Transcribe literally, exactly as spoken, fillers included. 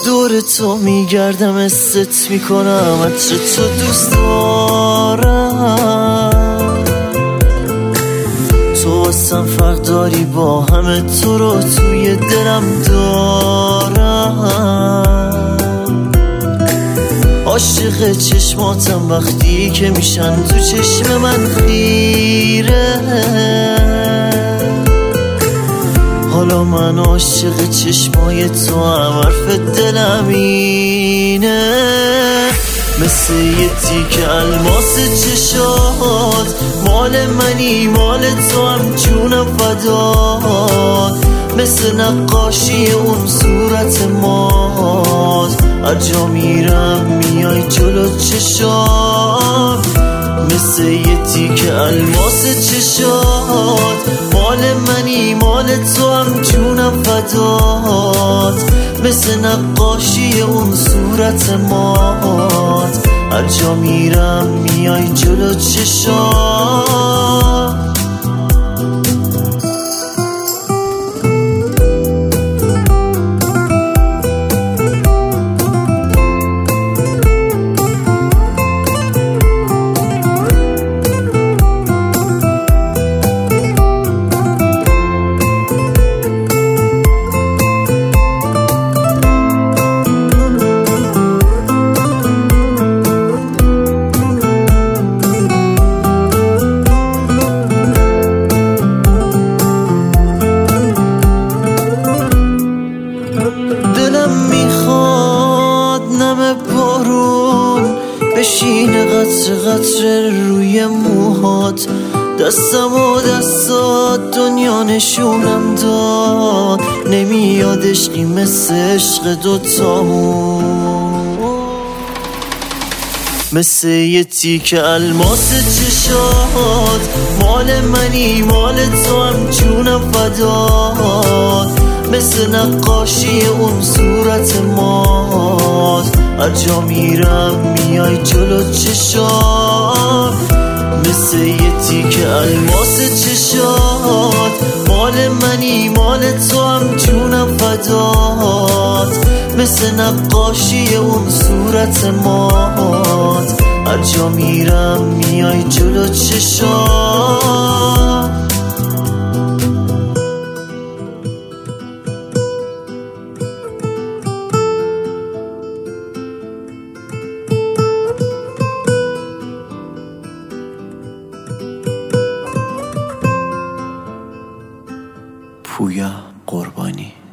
دور تو میگردم، استت میکنم، عطر تو دوست دارم. تو واسم فرق داری با همه، تو رو توی دلم دارم. عاشق چشماتم وقتی که میشن تو چشم من خیره. حالا من عاشق چشمای تو هم، حرف دلم اینه. مثل یه تیک الماس چشات، مال منی مال تو هم، جونم فدات. مثل نقاشی اون صورت ماست، هر جا میرم میای جلو چشام. مثل یه تیک الماس چشات، مال منی مال تو هم، جونم فدات. مثل نقاشی اون صورت ماست، هر جا میرم میای جلو چشام. بشینه قطر قطر روی موهات، دستم و دستات دنیا نشونم داد. نمیاد عشقی مثل عشق دوتامون. مثل یه تیک الماس چشات، مال منی مال تو هم، جونم فدات. مثل نقاشی اون صورت ماست، هر جا میرم میای جلو چشام. مثل یه تیک الماس چشات، مال منی مال تو هم، جونم فدات. مثل نقاشی اون صورت ماست، هر جا میرم میای جلو چشام. پویا قربانی.